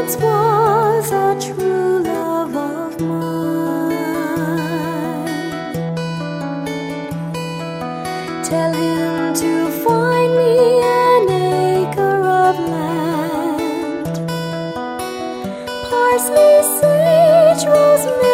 once was a true love of mine. Tell him to find me an acre of land, parsley, sage, rosemary,